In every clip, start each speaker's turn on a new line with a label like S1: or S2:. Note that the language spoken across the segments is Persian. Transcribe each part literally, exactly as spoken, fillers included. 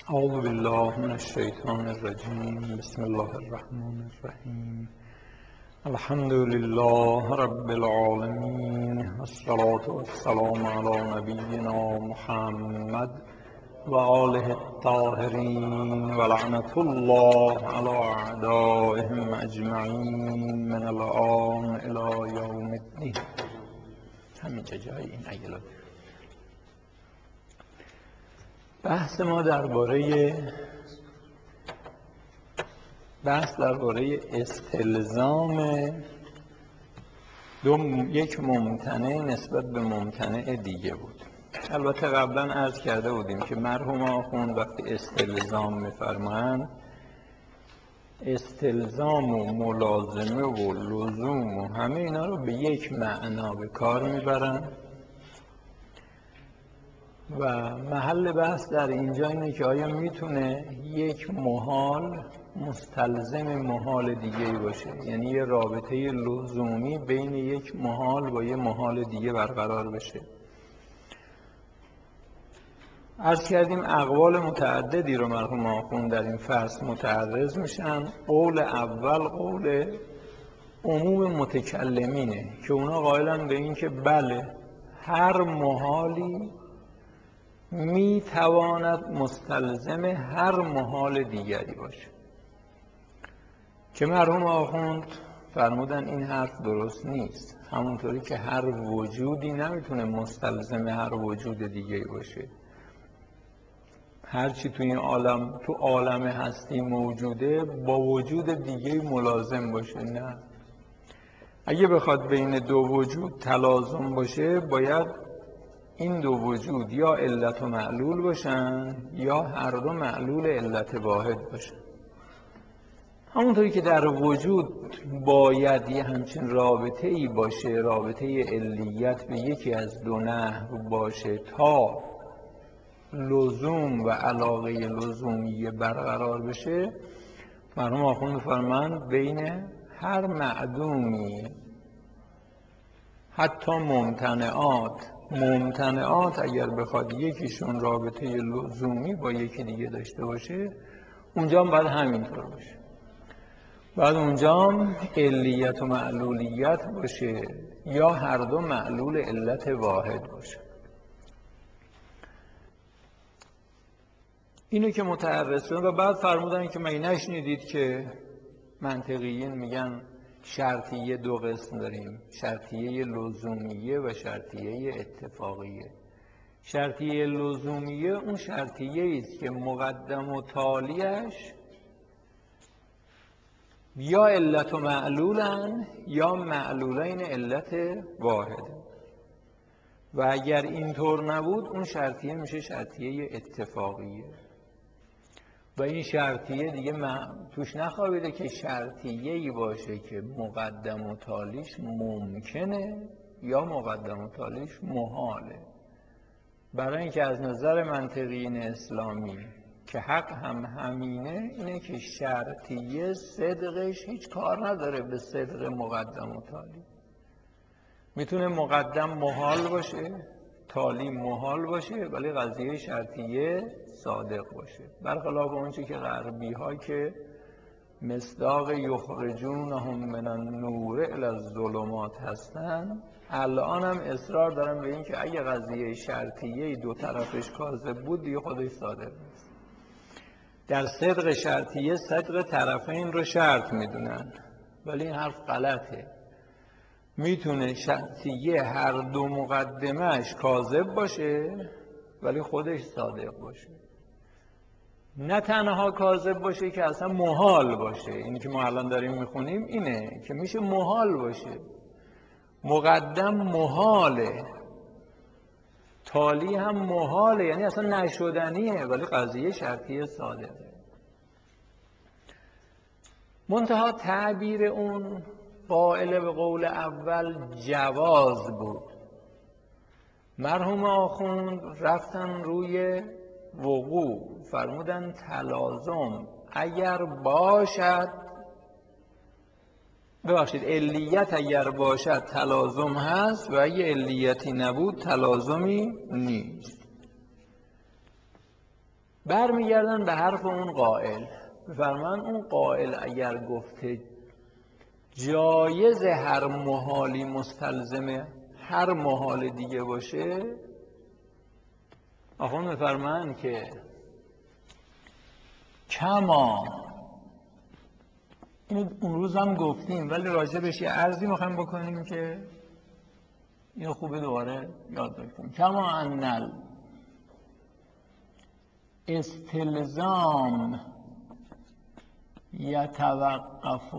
S1: اعوذ بالله من الشیطان الرجیم. بسم الله الرحمن الرحیم. الحمد لله رب العالمین، والصلاة والسلام علی نبینا محمد و آله الطاهرین، و لعنة الله علی اعدائهم اجمعین من الآن الی یوم الدین. همینجا جای این عیلات. بحث ما درباره بحث درباره استلزام دو یک ممتنع نسبت به ممتنع دیگه بود. البته قبلا عرض کرده بودیم که مرحوم آخوند وقتی استلزام می‌فرمایند، استلزام و ملازمه و لزوم و همه اینا رو به یک معنا به کار میبرن و محل بحث در اینجا اینه که آیا میتونه یک محال مستلزم محال دیگه باشه، یعنی یه رابطه لزومی بین یک محال با یه محال دیگه برقرار بشه. عرض کردیم اقوال متعددی رو مرحوم آخوند در این فصل متعرض میشن. قول اول قول عموم متکلمینه که اونا قائلن به این که بله، هر محالی می تواند مستلزم هر محال دیگری باشه، که مرحوم آخوند فرمودن این حرف درست نیست. همونطوری که هر وجودی نمیتونه مستلزم هر وجود دیگری باشه. هر چی تو این عالم تو عالم هستی موجوده با وجود دیگری ملازم باشه؟ نه. اگه بخواد بین دو وجود تلازم باشه، باید این دو وجود یا علت و معلول باشن یا هر دو معلول علت واحد باشن. همونطوری که در وجود باید یه همچین رابطه ای باشه، رابطه علیت به یکی از دو نحو باشه تا لزوم و علاقه لزومی برقرار بشه، مرحوم آخوند می‌فرمایند بین هر معدومی، حتی ممتنعات ممتنعات اگر بخواد یکیشون رابطه لزومی با یکی دیگه داشته باشه، اونجا هم باید همینطور باشه. بعد اونجا هم علیت و معلولیت باشه یا هر دو معلول علت واحد باشه. اینو که متعرض شدن و بعد فرمودن که مگه نشنیدید که منطقیین میگن شرطیه دو قسم داریم، شرطیه لزومیه و شرطیه اتفاقیه. شرطیه لزومیه اون شرطیه است که مقدم و تالیش یا علت و معلولن یا معلولین علت واحده، و اگر اینطور نبود اون شرطیه میشه شرطیه اتفاقیه. و این شرطیه دیگه توش نخوابیده که شرطیه‌ای باشه که مقدم و تالیش ممکنه یا مقدم و تالیش محاله. برای اینکه از نظر منطقیین اسلامی که حق هم همینه، اینه که شرطیه صدقش هیچ کار نداره به صدق مقدم و تالی. میتونه مقدم محال باشه، تالی محال باشه، ولی قضیه شرطیه صادق باشه. برخلاف اونچه که غربی ها که مصداق یخرجونهم من النور الی الظلمات هستن، الان هم اصرار دارن به این که اگه قضیه شرطیه دو طرفش کاذب بود دیگه خودش صادق نیست. در صدق شرطیه صدق طرفین رو شرط میدونن، ولی این حرف غلطه. میتونه شرطیه هر دو مقدمهش کاذب باشه ولی خودش صادق باشه. نه تنها کاذب باشه که اصلا محال باشه. اینی که ما الان داریم میخونیم اینه که میشه محال باشه. مقدم محاله، تالی هم محاله، یعنی اصلا نشدنیه، ولی قضیه شرطیه صادقه. منتها تعبیر اون قائل به قول اول جواز بود. مرحوم آخوند رفتن روی وقوع، فرمودن تلازم اگر باشد، ببخشید علیت اگر باشد تلازم هست، و اگه علیتی نبود تلازمی نیست. برمیگردن به حرف اون قائل. بفرمان اون قائل اگر گفته جایز هر محالی مستلزم هر محال دیگه باشه، آخوند بفرمان که کما، اینو اون روز هم گفتیم ولی راجع بهش یه عرضی میخوایم بکنیم که اینو خوبه دوباره یاد بکنیم. کما انل استلزام یتوقف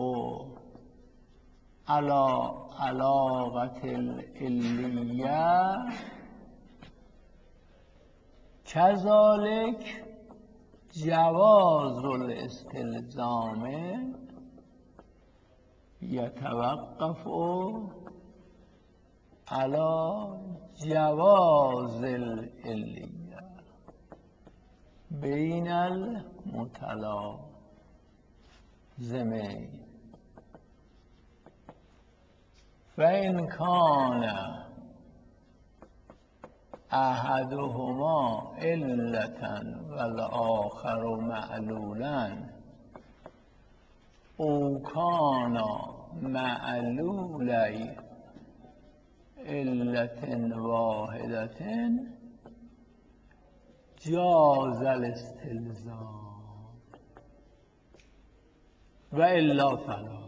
S1: علی علاقة العلیه کذالک جواز الاستلزام یتوقف علی جواز العلیه بین المتلازمین فإن کان احدهما علة والآخر معلولا او کان معلولی علة واحدة جاز الاستلزام و الا فلا.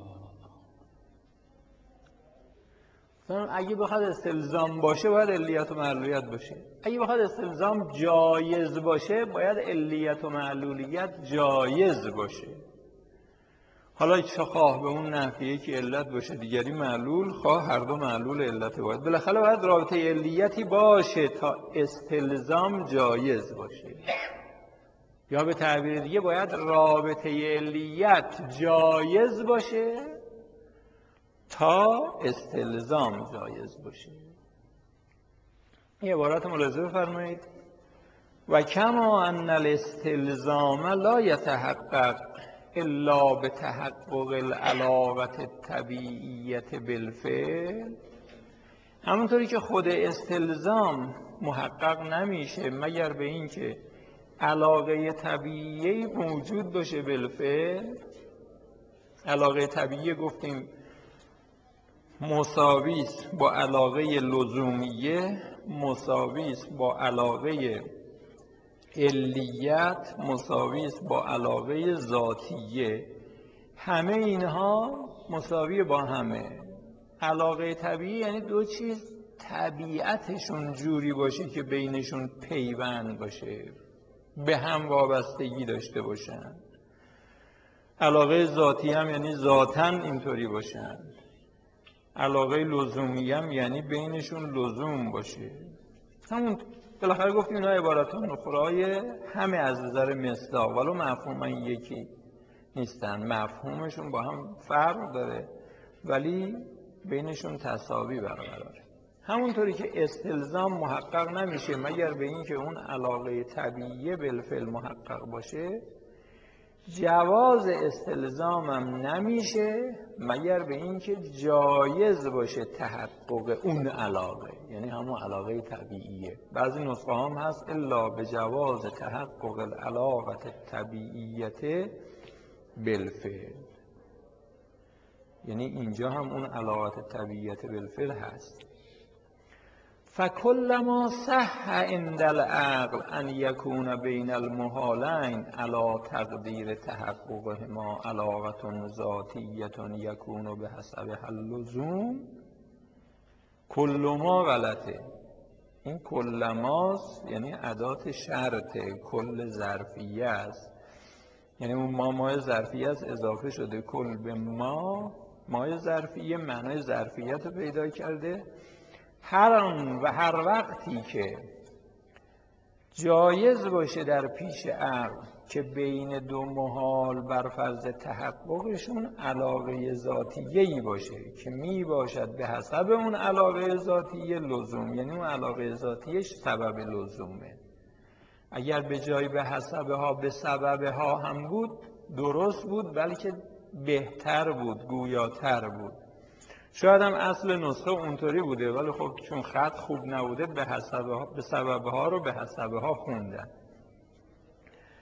S1: اگه بخواد استلزام باشه باید علیت و معلولیت باشه، اگه بخواد استلزام جایز باشه باید علیت و معلولیت جایز باشه. حالا چه خواه به اون نحویه که علت باشه دیگری معلول، خواه هر دو معلول علت باید، بالاخره باید رابطه علیتی باشه تا استلزام جایز باشه، یا به تعبیر دیگه باید رابطه علیت جایز باشه تا استلزام جایز باشه. این عبارت ملاحظه بفرمایید. و کما ان الاستلزام لا یتحقق الا بتحقق العلاقة الطبیعیة بالفعل، همونطوری که خود استلزام محقق نمیشه مگر به این که علاقه طبیعی موجود باشه بالفعل. علاقه طبیعی گفتیم مساویس با علاقه لزومیه، مساویس با علاقه علیت، مساویس با علاقه ذاتیه، همه اینها مساوی با همه. علاقه طبیعی یعنی دو چیز طبیعتشون جوری باشه که بینشون پیوند باشه، به هم وابستگی داشته باشن. علاقه ذاتی هم یعنی ذاتاً اینطوری باشن. علاقه لزومی هم یعنی بینشون لزوم باشه. همون بالاخره گفتیم اینا عبارتان اخرای همه از نظر مصداق، ولو مفهوم این یکی نیستن، مفهومشون با هم فرق داره ولی بینشون تساوی برقراره. همونطوری که استلزام محقق نمیشه مگر به این که اون علاقه طبیعی بالفعل محقق باشه، جواز استلزام هم نمیشه مگر به این که جایز باشه تحقق اون علاقه، یعنی همون علاقه طبیعیه. بعضی نسخه هم هست الا به جواز تحقق العلاقه طبیعیت بالفعل، یعنی اینجا هم اون علاقه طبیعیت بالفعل هست. فکلما صح عند العقل ان یکون بین المحالین علی تقدیر تحققهما علاقة ذاتیة یکون بحسب اللزوم کل ما غلطه. این کلماست یعنی ادات شرطه، کل ظرفیه است، یعنی اون ما مای ظرفیه است اضافه شده کل به ما، مای ظرفیه معنای ظرفیت رو پیدا کرده. هر آن و هر وقتی که جایز باشه در پیش عقل که بین دو محال بر فرض تحققشون علاقه ذاتیه‌ای باشه که می باشد به حسب اون علاقه ذاتیه لزوم، یعنی اون علاقه ذاتیش سبب لزومه. اگر به جای به حسبها به سببها هم بود درست بود، بلکه بهتر بود، گویاتر بود. شاید هم اصل نسخه اونطوری بوده ولی خب چون خط خوب نبوده به حسبها به سببها رو به حسبها خوندن.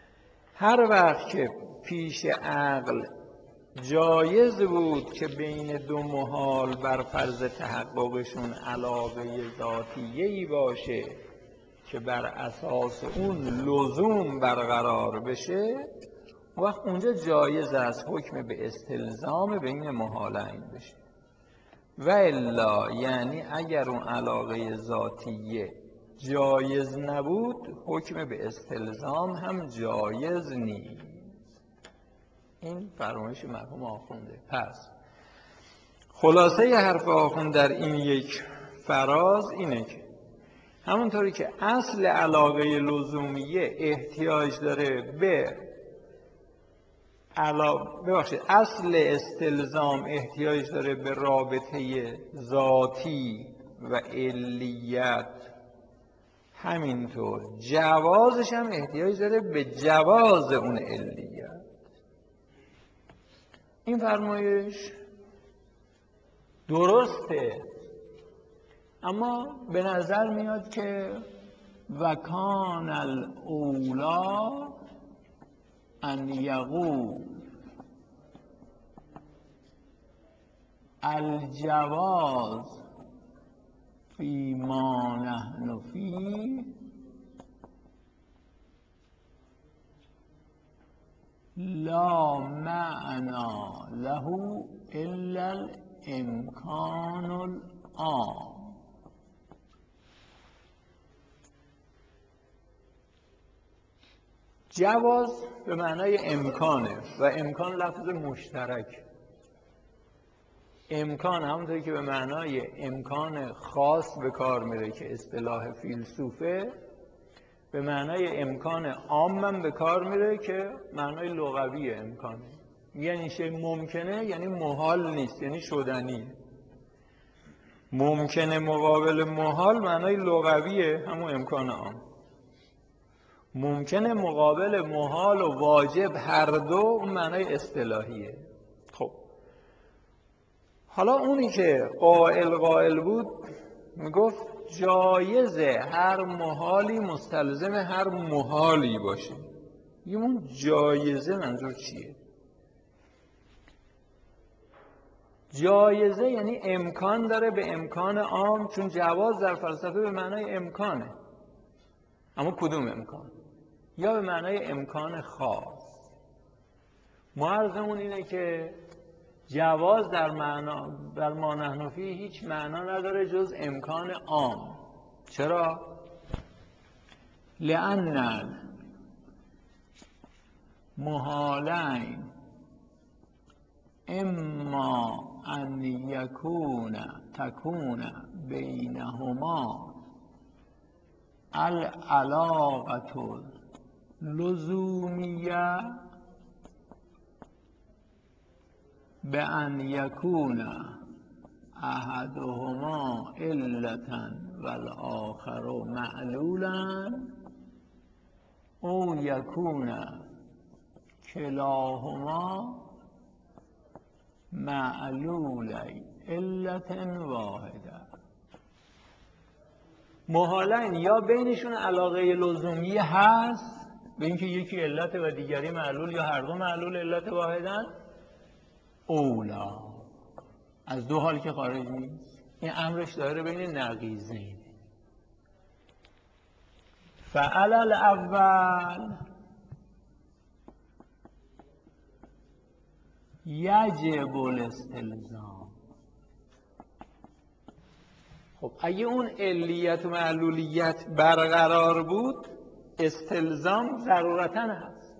S1: هر وقت که پیش عقل جایز بود که بین دو محال بر فرض تحققشون علاقه ذاتیه‌ای باشه که بر اساس اون لزوم برقرار بشه، وقت اونجا جایز است حکم به استلزام بین محالین بشه. و الا یعنی اگر اون علاقه ذاتیه جایز نبود، حکم به استلزام هم جایز نیست. این فرمایش مرحوم آخونده. پس خلاصه حرف آخوند در این یک فراز اینه که همونطوری که اصل علاقه لزومیه احتیاج داره به علا... ببخشید اصل استلزام احتیاج داره به رابطه ذاتی و علیت، همینطور جوازش هم احتیاج داره به جواز اون علیت. این فرمایش درسته، اما به نظر میاد که وکان الاولا ان یقول الجواز فی ما نحن فیه لا معنی له الا الامکان العام. جواز به معنای امکانه و امکان لفظ مشترک. امکان همونطوری که به معنای امکان خاص به کار میره که اصطلاح فیلسوفه، به معنای امکان عام هم به کار میره که معنای لغوی امکانه. یعنی شی ممکنه یعنی محال نیست، یعنی شدنیه. ممکنه مقابل محال معنای لغویه، همون امکان عام. ممکنه مقابل محال و واجب هر دو، اون معنای اصطلاحیه. خب حالا اونی که قائل قائل بود میگفت جایزه هر محالی مستلزم هر محالی باشه. یه اون جایزه منظور چیه؟ جایزه یعنی امکان داره به امکان عام، چون جواز در فلسفه به معنای امکانه. اما کدوم امکان؟ یا به معنای امکان خاص. ما عرضمون اینه که جواز در معنا در ما نحن فیه هیچ معنا نداره جز امکان عام. چرا؟ لأن محالین اما ان یکون تکون بینهما العلاقة لزومیه به ان یکون احدهما علتا والآخر معلولا او یکون کلاهما معلولی علت واحده. محالین یا بینشون علاقه لزومی هست به اینکه یکی علت و دیگری معلول، یا هر دو معلول علت واحدن، اولا از دو حال که خارج نیست. این امرش داره بین نقیضین. فعل الاول یجب الاستلزام. خب اگه اون علیت و معلولیت برقرار بود، استلزام ضرورتاً هست.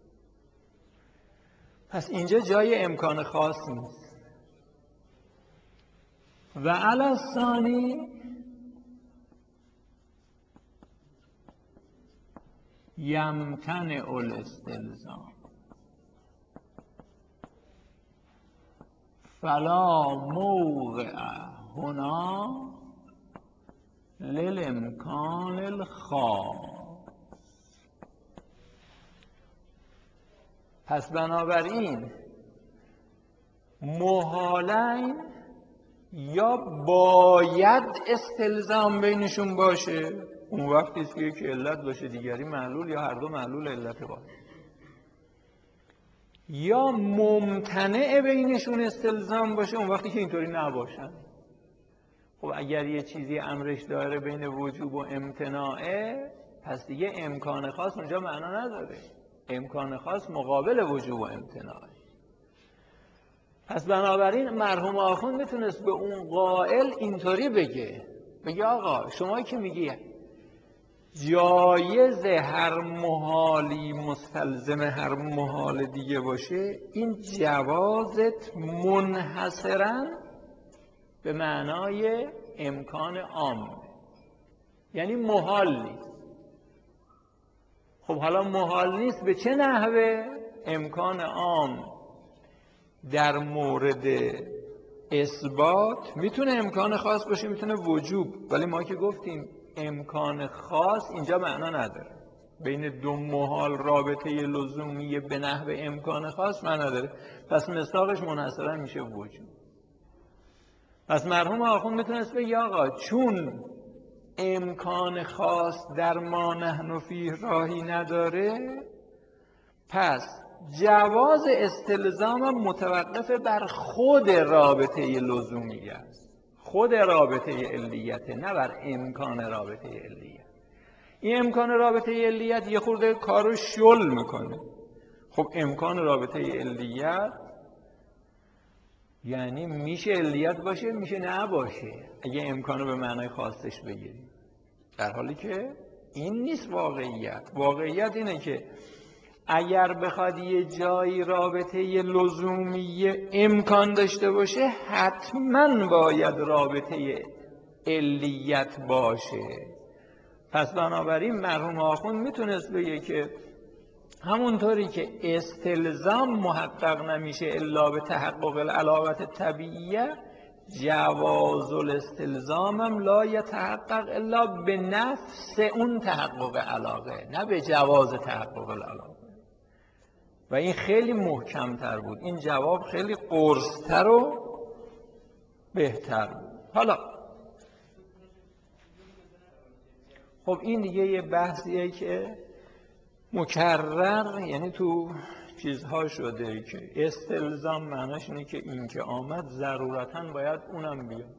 S1: پس اینجا جای امکان خاص نیست. و علی الثانی یمتنع الاستلزام فلا موقع هنا للامکان الخاص. پس بنابراین محالین یا باید استلزام بینشون باشه، اون وقتی است که یک علت باشه دیگری معلول، یا هر دو معلول علت واحد. یا ممتنع بینشون استلزام باشه اون وقتی که اینطوری نباشن. خب اگر یه چیزی امرش داره بین وجوب و امتناعه، پس دیگه امکان خاص اونجا معنا نداره. امکان خاص مقابل وجوب و امتناعه. پس بنابراین مرحوم آخوند میتونست به اون قائل اینطوری بگه، بگه آقا شما که میگی جایز هر محالی مستلزم هر محال دیگه باشه، این جوازت منحصراً به معنای امکان عام، یعنی محال نیست. خب حالا محال نیست به چه نحوه؟ امکان عام در مورد اثبات میتونه امکان خاص باشه، میتونه وجوب، ولی ما که گفتیم امکان خاص اینجا معنا نداره. بین دو محال رابطه لزومی به نحو امکان خاص معنا نداره، پس مصداقش منحصرا میشه وجوب. پس مرحوم آخوند میتونست بگه آقا چون امکان خاص در ما نحن فیه راهی نداره، پس جواز استلزام متوقف بر خود رابطه لزومی است، خود رابطه علیته، نه بر امکان رابطه علیت. این امکان رابطه علیت یه خورده کارو شل میکنه. خب امکان رابطه علیت یعنی میشه علیت باشه، میشه نباشه اگه امکانو به معنای خاصش بگیریم، در حالی که این نیست واقعیت. واقعیت اینه که اگر بخواد یه جایی رابطه لزومی امکان داشته باشه، حتما باید رابطه علیت باشه. پس بنابراین مرحوم آخوند میتونست بگه که همونطوری که استلزام محقق نمیشه الا به تحقق العلاقت طبیعیه، جواز الاستلزام هم لا یتحقق الا به نفس اون تحقق علاقه، نه به جواز تحقق العلاقه. و این خیلی محکمتر بود، این جواب خیلی قرصتر و بهتر بود. حالا خب این دیگه یه بحثیه که مکرر، یعنی تو چیزها شده که استلزام معناش اینه که این که آمد ضرورتاً باید اونم بیاد.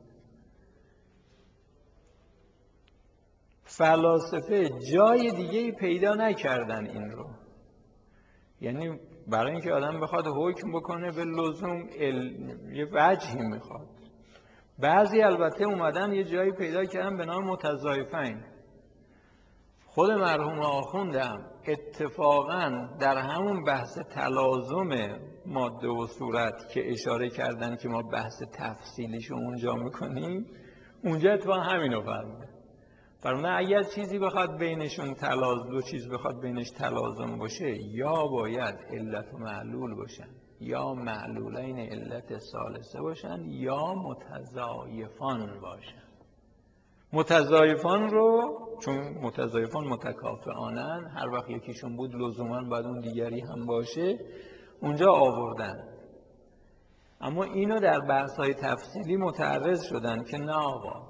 S1: فلاسفه جای دیگه پیدا نکردن این رو، یعنی برای اینکه آدم بخواد حکم بکنه به لزوم ال... یه وجهی میخواد. بعضی البته اومدن یه جایی پیدا کردن به نام متضایفین. خود مرحوم آخوندم اتفاقا در همون بحث تلازم ماده و صورت که اشاره کردن که ما بحث تفصیلیشو اونجا میکنیم، اونجا اتفاقا همینو فرمودن. فرمودن اگر چیزی بخواد بینشون تلاز دو چیز بخواد بینش تلازم باشه، یا باید علت و معلول باشن، یا معلولین علت ثالثه باشن، یا متضایفان باشن. متضایفان رو چون متضایفان متکافئانن، هر وقت یکیشون بود لزوما باید اون دیگری هم باشه، اونجا آوردن. اما اینو در بحث‌های تفصیلی متعرض شدن که نه آقا،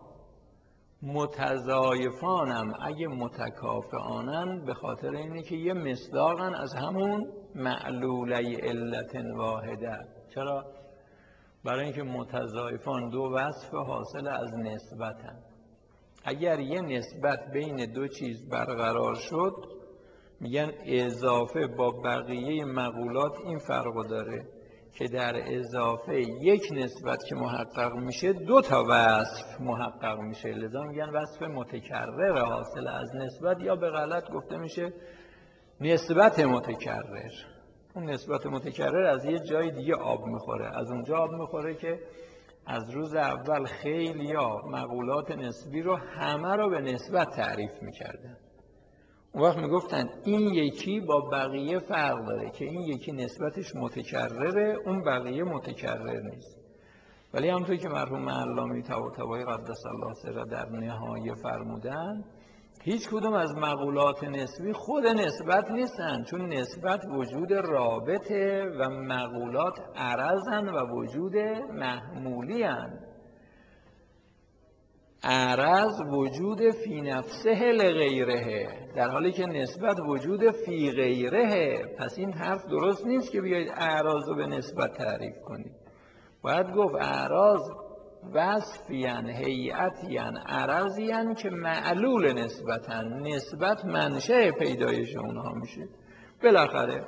S1: متضایفانم اگه متکافئانن به خاطر اینه که یه مصداقن از همون معلولی علت واحده. چرا؟ برای اینکه متضایفان دو وصف حاصل از نسبتن. اگر یه نسبت بین دو چیز برقرار شد، میگن اضافه با بقیه مقولات این فرق داره که در اضافه یک نسبت که محقق میشه دو تا وصف محقق میشه، لذا میگن وصف متکرر حاصل از نسبت، یا به غلط گفته میشه نسبت متکرر. اون نسبت متکرر از یه جای دیگه آب میخوره، از اونجا آب میخوره که از روز اول خیلی ها مقولات نسبی رو همه رو به نسبت تعریف میکردن. اون وقت میگفتن این یکی با بقیه فرق داره که این یکی نسبتش متکرره، اون بقیه متکرر نیست. ولی همونطور که مرحوم علامی طباطبایی قدس الله سره در نهایه فرمودن، هیچ کدوم از مقولات نسبی خود نسبت نیستن، چون نسبت وجود رابطه و مقولات عرضن و وجود محمولی هن. عرض وجود فی نفسه لغیره، در حالی که نسبت وجود فی غیره. پس این حرف درست نیست که بیاید اعراض رو به نسبت تعریف کنید. باید گفت اعراض وصفیان، هیئتیان، عرضیان که معلول نسبتن، نسبت منشأ پیدایش اونها میشه. بالاخره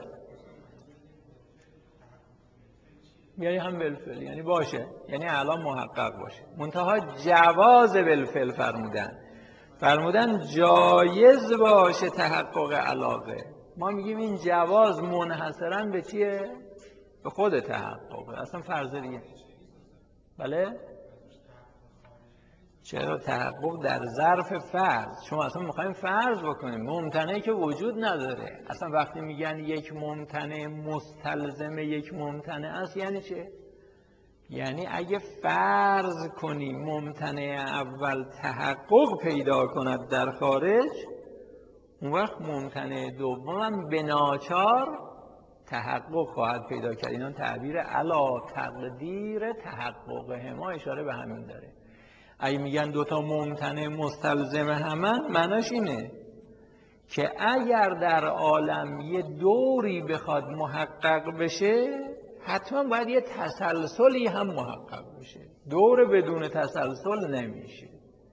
S1: یعنی هم بالفعل، یعنی باشه، یعنی الان محقق باشه. منتها جواز بالفعل فرمودن فرمودن جایز باشه تحقق علاقه. ما میگیم این جواز منحصرا به چیه؟ به خود تحقق، اصلا فرضیه. بله؟ چرا؟ تحقق در ظرف فرض. شما اصلا میخوایم فرض بکنیم ممتنعی که وجود نداره. اصلا وقتی میگن یک ممتنع مستلزم یک ممتنع است یعنی چه؟ یعنی اگه فرض کنیم ممتنع اول تحقق پیدا کند در خارج، اون وقت ممتنع دوم به ناچار تحقق خواهد پیدا کرد. اینا تعبیر علا تقدیر تحقق هما اشاره به همین داره. اگه میگن دوتا ممتنع مستلزم همن، معناش اینه که اگر در عالم یه دوری بخواد محقق بشه، حتما باید یه تسلسلی هم محقق بشه. دور بدون تسلسل نمیشه.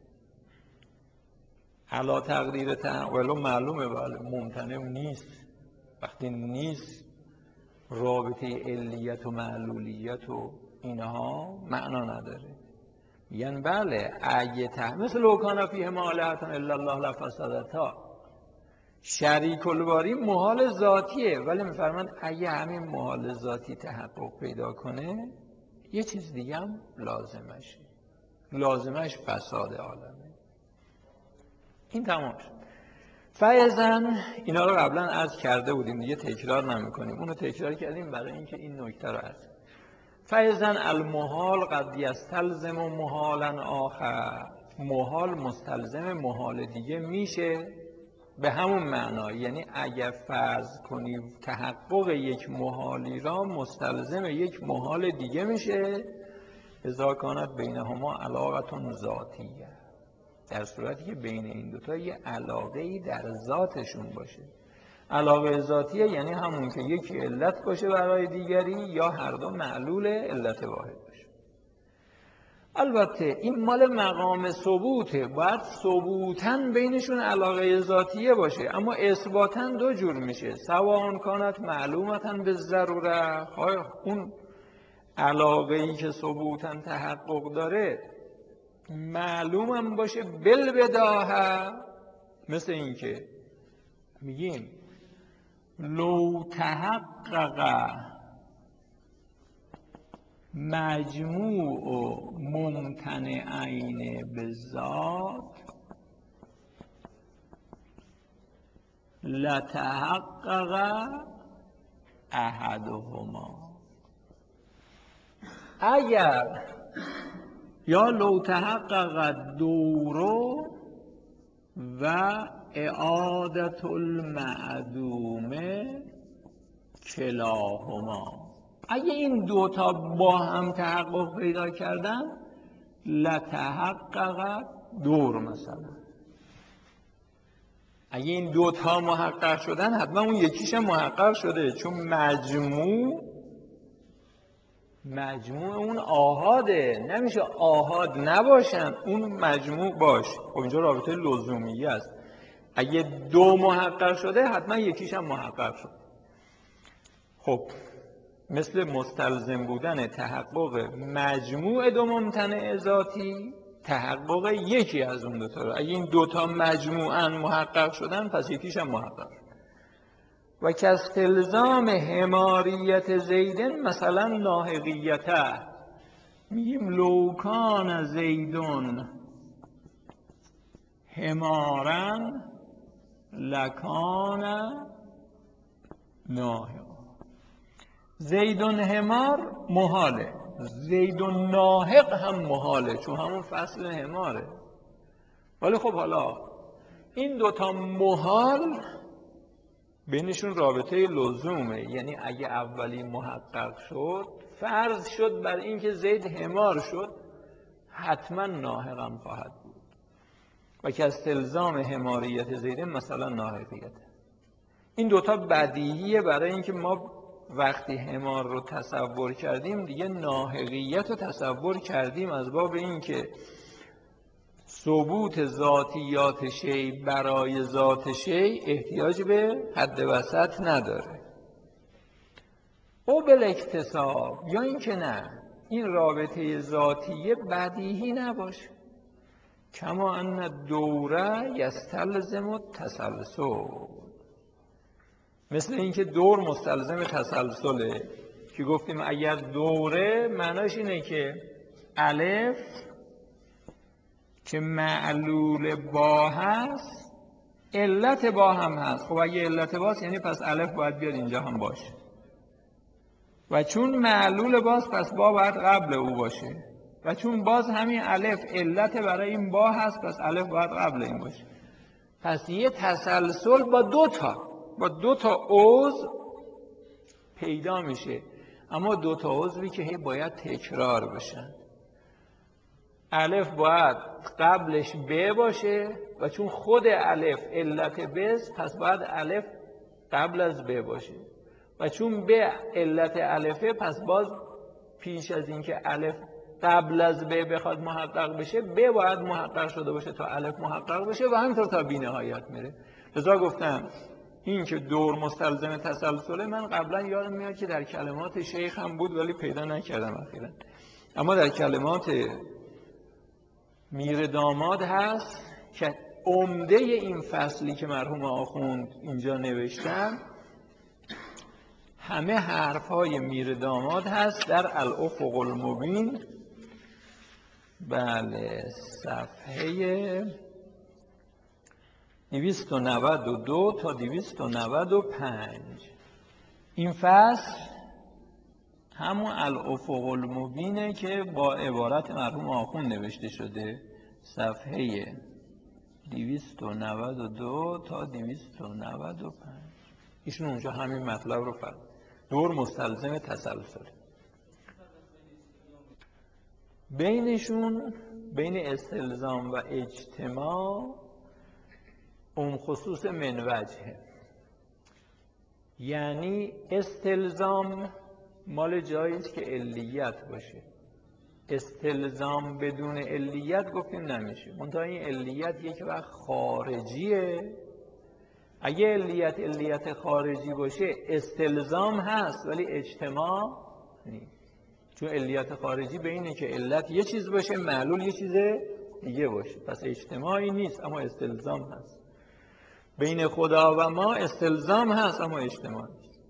S1: علا تقدیر تحقق ولو معلومه بله ممتنع نیست. وقتی نیست رابطه علیت و معلولیت و اینها معنا نداره. یعنی بله اگه ته مثل لو کان فیهما آلهة الا الله لفسدتا، شریک الباری محال ذاتیه، ولی میفرمان اگه همین محال ذاتی تحقق پیدا کنه یه چیز دیگه هم لازمشه، لازمش فساد عالمه. این تمام شد. فایزن اینا رو قبلا عرض کرده بودیم دیگه تکرار نمی کنیم، اونو تکرار کردیم برای اینکه این نکته رو عرض. فایزن المحال قد یستلزم محالا آخر، محال مستلزم محال دیگه میشه به همون معنا. یعنی اگر فرض کنیم تحقق یک محالی را مستلزم یک محال دیگه میشه، اذا کانت بینهما علاقه ذاتیه، در صورتی که بین این دوتا یه علاقه‌ای در ذاتشون باشه. علاقه ذاتیه یعنی همون که یکی علت باشه برای دیگری یا هر دو معلول علت واحد باشه. البته این مال مقام ثبوته، باید ثبوتاً بینشون علاقه ذاتیه باشه، اما اثباتاً دو جور میشه. سواء کانت معلومتاً به ضروره، اون علاقه‌ای که ثبوتاً تحقق داره معلومم باشه بالبداهه، مثل این که میگیم لو تحقق مجموع ممتنعین بالذات لتحقق احدهما. اگر یا لو تحقق دورو و اعادت المعدومه کلاهما، اگه این دوتا با هم تحقق پیدا کردن لتحقق دور، مثلا اگه این دوتا محقق شدن حتما اون یکیش محقق شده، چون مجموع مجموع اون آحاده، نمیشه آحاد نباشن اون مجموع باش. خب اینجا رابطه لزومیه است. اگه دو محقق شده حتما یکیش هم محقق شد. خب مثل مستلزم بودن تحقق مجموع دو ممتنع ذاتی تحقق یکی از اون دوتا رو. اگه این دوتا مجموعاً محقق شدن پس یکیش هم محقق شد. و که از الزام حماریت زیدن مثلا ناهقیته، میگیم لو کان زیدون حمارن لکان ناهق. زیدون حمار محاله، زیدون ناهق هم محاله، چون همون فصل حماره. ولی خب حالا این دوتا محال بینشون رابطه لزومه، یعنی اگه اولی محقق شد فرض شد بر اینکه زید حمار شد حتما ناهق هم خواهد بود. و که استلزام حماریت زید مثلا ناحقیت. این دوتا بدیهیه برای اینکه ما وقتی حمار رو تصور کردیم دیگه ناحقیت رو تصور کردیم، از باب اینکه ثبوت ذاتیات شی برای ذات شی احتیاج به حد وسط نداره. او بالاکتساب، یا اینکه نه این رابطه ذاتیه بدیهی نباشه. کما ان دوره یستلزم التسلسل، مثل اینکه دور مستلزم تسلسله که گفتیم اگر دوره معناش اینه که الف که معلول با هست علت با هم هست. خب اگه علت باست یعنی پس الف باید بیاد اینجا هم باشه، و چون معلول باز پس با باید قبل او باشه، و چون باز همین الف علت برای این با هست پس الف باید قبل این باشه. پس یه تسلسل با دو تا با دو تا عضو پیدا میشه، اما دو تا عضوی که هی باید تکرار بشن. الف باید قبلش ب باشه و چون خود الف علت بست پس باید الف قبل از ب باشه، و چون ب علت الفه پس باز پیش از اینکه الف قبل از ب بخواد محقق بشه ب باید محقق شده باشه تا الف محقق بشه و همینطور تا بی نهایت میره. لذا گفتم این که دور مستلزم تسلسله، من قبلا یادم میاد که در کلمات شیخ هم بود ولی پیدا نکردم اخیراً، اما در کلمات میر داماد هست که عمده این فصلی که مرحوم آخوند اینجا نوشتن همه حرفهای میر داماد هست در الافق المبین. بله، صفحه دویست و نود و دو تا دویست و نود و پنج. این فصل همون الافق المبینه که با عبارت مرحوم آخوند نوشته شده، صفحه دویست و نود و دو تا دویست و نود و پنج. ایشون اونجا همین مطلب رو فرد. دور مستلزم تسلسل. بینشون بین استلزام و اجتماع اون خصوص من وجهه، یعنی استلزام مال جاییست که علیت باشه. استلزام بدون علیت گفتیم نمیشه، منتها این علیت یک وقت خارجیه. اگه علیت علیت خارجی باشه استلزام هست ولی اجتماع نیست، چون علیت خارجی به اینه که علت یه چیز باشه معلول یه چیز دیگه باشه، پس اجتماعی نیست اما استلزام هست. بین خدا و ما استلزام هست اما اجتماع نیست.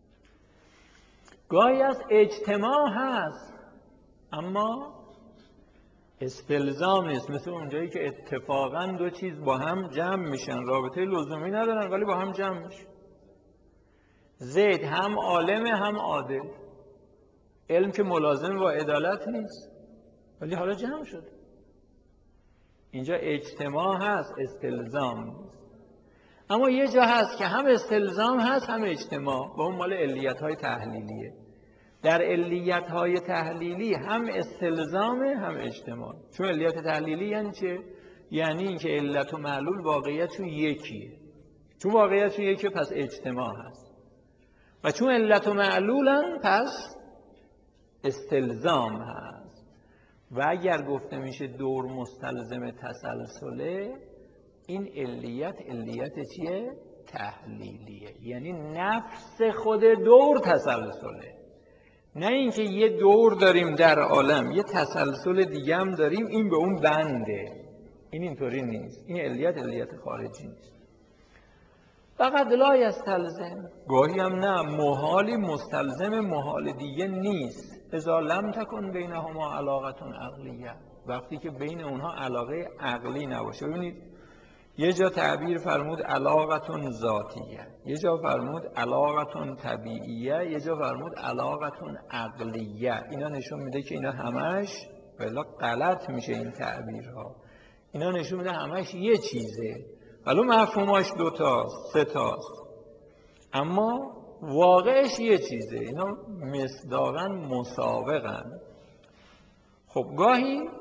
S1: گاهی از اجتماع هست اما استلزام نیست، مثل اونجایی که اتفاقا دو چیز با هم جمع میشن، رابطه لزومی ندارن ولی با هم جمع میشن. زید هم عالمه هم عادل، علم که ملازم با عدالت نیست ولی حالا جمع شد. اینجا اجتماع هست استلزام نیست. اما یه جا هست که هم استلزام هست هم اجتماع، و اون مال علیت‌های تحلیلیه. در علیت‌های تحلیلی هم استلزامه هم اجتماع. چون علیت تحلیلی یعنی چه؟ یعنی اینکه علت و معلول واقعیتشون یکیه. چون واقعیتشون یکیه پس اجتماع هست، و چون علت و معلولن پس استلزام هست. و اگر گفته میشه دور مستلزم تسلسله، این علیت علیت چیه؟ تحلیلیه، یعنی نفس خود دور تسلسله. نه اینکه یه دور داریم در عالم یه تسلسل دیگه هم داریم این به اون بنده، این اینطوری نیست. این علیت علیت خارجی نیست. فقط لا یستلزم، گاهی هم نه محالی مستلزم محال دیگه نیست. اذا لم تکن بینهما علاقه عقلیه، وقتی که بین اونها علاقه عقلی نباشه. ببینید یه جا تعبیر فرمود علاقه ذاتیه، یه جا فرمود علاقه طبیعیه، یه جا فرمود علاقه عقلیه. اینا نشون میده که اینا همش بلا غلط میشه این تعبیرها. اینا نشون میده همش یه چیزه، ولو مفهوماش دوتاست سه تاست اما واقعش یه چیزه. اینا مصداقاً مساوقن. خب گاهی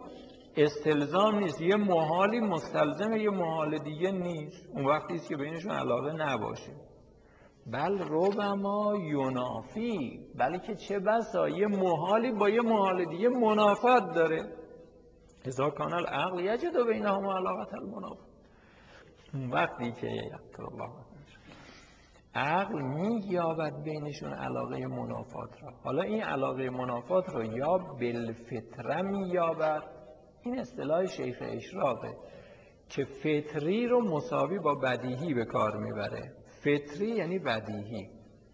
S1: استلزام نیست، یه محالی مستلزم یه محال دیگه نیست، اون وقتی است که بینشون علاقه نباشه. بل ربما ینافی، بلکه چه بسا یه محالی با یه محال دیگه منافات داره. اذا کان العقل یجد بینهما علاقة المنافات، اون وقتی که یذکر الله عقل می‌یابد بینشون علاقه منافات را. حالا این علاقه منافات رو یا بالفطره می‌یابد، این اصطلاح شیخ اشراقه که فطری رو مساوی با بدیهی به کار میبره. فطری یعنی بدیهی.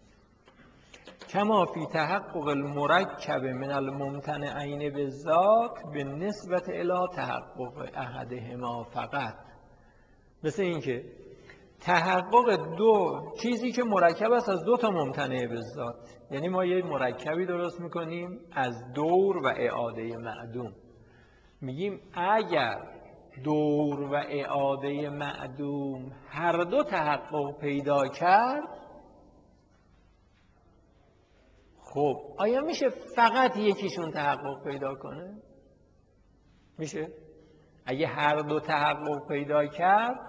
S1: کما فی تحقق المرکب من الممتنعین بالذات به نسبت الی تحقق احدهما فقط. مثل این که تحقق دو چیزی که مرکب است از دو تا ممتنع بالذات، یعنی ما یه مرکبی درست میکنیم از دور و اعاده معدوم، میگیم اگر دور و اعاده معدوم هر دو تحقق پیدا کرد، خب آیا میشه فقط یکیشون تحقق پیدا کنه؟ میشه؟ اگه هر دو تحقق پیدا کرد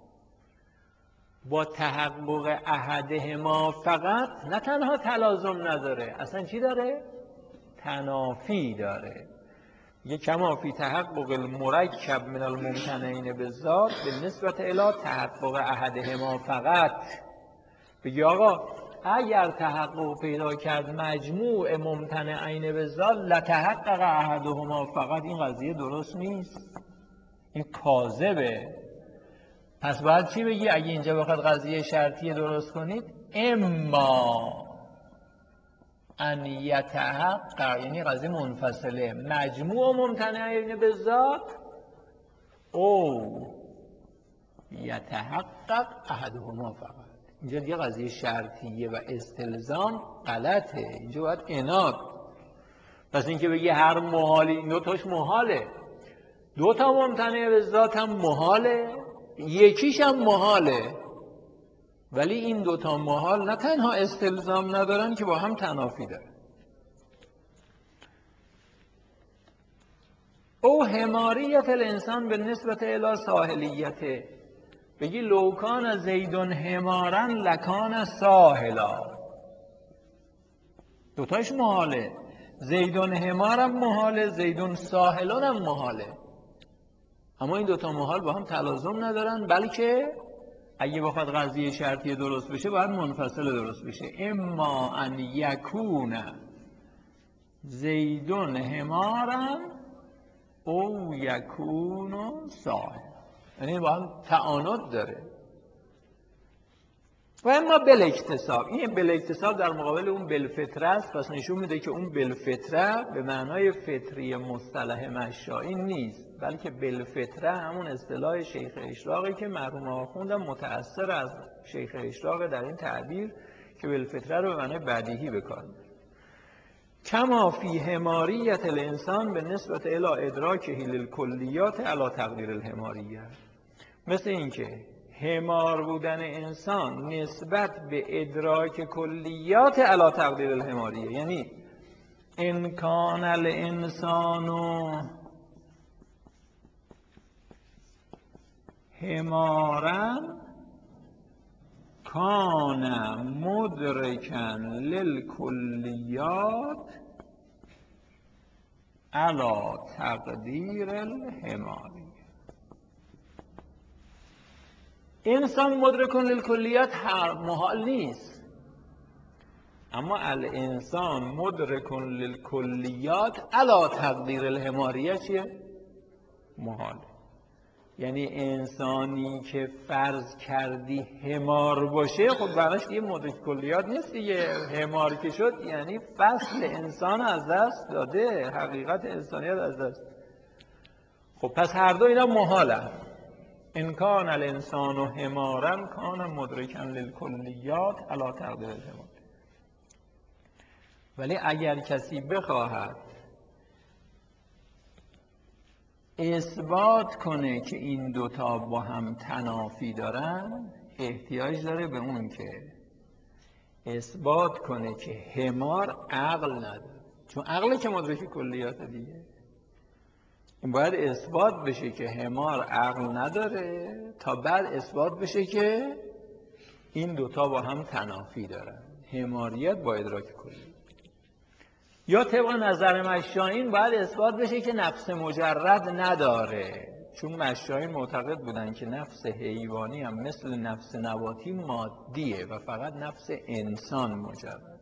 S1: با تحقق احدهما فقط نه تنها تلازم نداره، اصلا چی داره؟ تنافی داره. یه کما فی تحقق المرکب من الممتنعین بالذات به نسبت الی تحقق احدهما فقط. بگی آقا اگر تحقق پیدا کرد مجموع ممتنعین بالذات لتحقق احدهما فقط، این قضیه درست نیست، این کاذبه. پس باید چی بگی؟ اگه اینجا بخواد قضیه شرطی درست کنید، اما ان یتحقق، یعنی قضیه منفصله، مجموع ممتنعین بالذات او یتحقق احدهما فقط. اینجا دیگه قضیه شرطیه و استلزام غلطه، اینجا باید عناد. پس اینکه بگی هر محالی، این دو تاش محاله، دو تا ممتنع بالذات هم محاله، یکیش هم محاله، ولی این دو تا محال نه تنها استلزام ندارن که با هم تنافی دارن. او حماریت الانسان به نسبت الی ساحلیته، بگی لوکان زیدون حمارن لکان ساحلا، دوتاش محاله، زیدون حمارم محاله، زیدون ساحلون هم محاله، اما این دوتا محال با هم تلازم ندارن، بلکه اگه بخواد قضیه شرطی درست بشه باید منفصل درست بشه. اما ان یکون زیدون حمارم او یکون ساحل، یعنی با هم تعانت داره. و اما بالاکتساب، این بالاکتساب در مقابل اون بالفطره است، پس نشون میده که اون بالفطره به معنای فطری مصطلح مشائی نیست، بلکه بالفطره همون اصطلاح شیخ اشراقی که مرحوم آخوند متأثر از شیخ اشراق در این تعبیر که بالفطره رو به معنای بدیهی بکار می‌بره. کما فی حماریت الانسان به نسبت الی ادراکه للکلیات علی تقدیر الحماریه، مثل اینکه حمار بودن انسان نسبت به ادراک کلیات علی تقدیر الحماریه، یعنی ان کان الانسان حمارا کان مدرکا للکلیات علی تقدیر الحماریه. انسان مدرک للکلیات محال نیست، اما الانسان مدرک للکلیات علی تقدیر الحماریه چیه؟ محال. یعنی انسانی که فرض کردی حمار باشه، خب براش دیگه مدرک کلیات نیست دیگه، حمار که شد یعنی فصل انسان از دست داده، حقیقت انسانیت از دست. خب پس هر دو اینا محاله. ان کان الانسان حمارا کان مدرکا للکلیات علی تقدیر الحمار. ولی اگر کسی بخواهد اثبات کنه که این دوتا با هم تنافی دارن، احتیاج داره به اون که اثبات کنه که حمار عقل نداره، چون عقل که مدرک کلیات دیگه. این باید اثبات بشه که حمار عقل نداره تا بعد اثبات بشه که این دوتا با هم تنافی دارن، حماریت با ادراک کلی. یا طبق نظر مشایین باید اثبات بشه که نفس مجرد نداره، چون مشایین معتقد بودن که نفس حیوانی هم مثل نفس نباتی مادیه و فقط نفس انسان مجرده.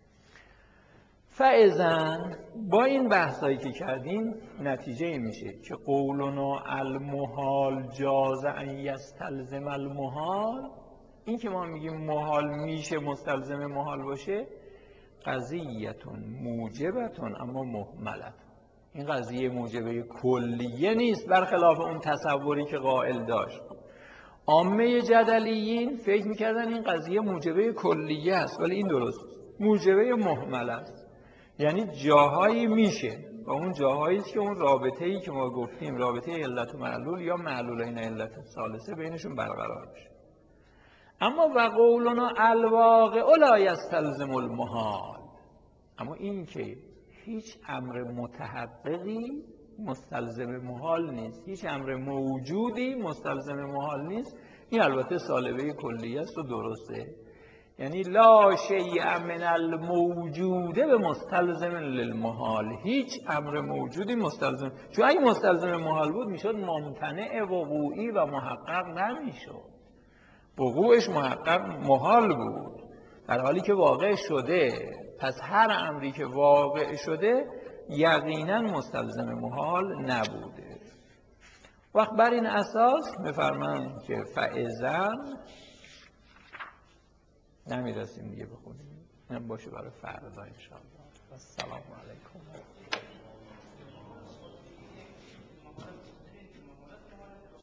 S1: فاذن با این بحثایی که کردیم نتیجه این میشه که قولنا المحال جاز ان یستلزم المحال، این که ما میگیم محال میشه مستلزم محال باشه، قضیتون موجبتون اما مهملتون. این قضیه موجبه کلیه نیست، برخلاف اون تصوری که قائل داشت. عامه جدلیین فکر میکردن این قضیه موجبه کلیه است، ولی این درست موجبه مهمل است. یعنی جاهایی میشه و اون جاهایی است که اون رابطه‌ای که ما گفتیم رابطه علت و معلول یا معلولین علت ثالثه بینشون برقرار بشه. اما و قولنا الواقع لا یستلزم المحال، اما این که هیچ امر متحققی مستلزم محال نیست، هیچ امر موجودی مستلزم محال نیست، این البته سالبه کلیه است و درسته. یعنی لا شیء من الموجود به مستلزم للمحال، هیچ امر موجودی مستلزم، چون اگه مستلزم محال بود میشد ممتنع وقوعی و محقق نمیشد، وقوعش محقق محال بود، در حالی که واقع شده. پس هر امری که واقع شده یقینا مستلزم محال نبوده. وقت بر این اساس میفرمایند که فاذن نمیرسیم دیگه بخونیم، این باشه برای فردا ان شاء الله. السلام علیکم.